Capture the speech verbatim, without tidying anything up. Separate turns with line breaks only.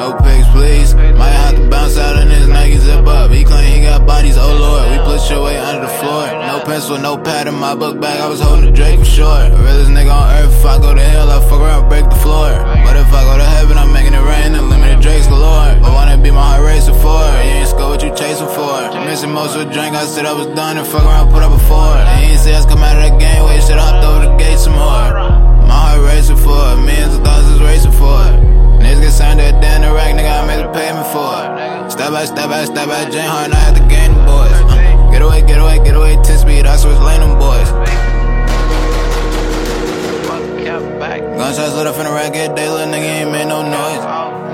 No pics, please. Might have to bounce out in his Nike zip up. He claim he got bodies, oh lord. We put your weight under the floor. No pencil, no pad in my book bag. I was holding a Drake for short. The realest nigga on earth. If I go to hell, I fuck around, break the floor. But if I go to heaven, I'm making it rain. Unlimited Drakes galore. I wanna be my heart racing for. You ain't score what you chasing for. Missing most of the drink. I said I was done and fuck around, put up a four. He ain't say us come out of that game. Wait, shit, hopped over the gate some more. My heart racing for it. Millions of thousands racing for it. Niggas get signed to a damn the rack, nigga, I made the payment for it. Step by step by step by Jane Hart, and I had to gain them boys. Uh, get away, get away, get away, ten speed, I switch lane them boys. Gunshots lit up in the rack, get day, little nigga ain't made no noise.